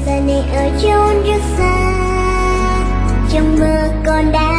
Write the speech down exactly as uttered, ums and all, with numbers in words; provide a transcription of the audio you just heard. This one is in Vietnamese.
giờ này ở chốn rất xa, trong mơ còn đã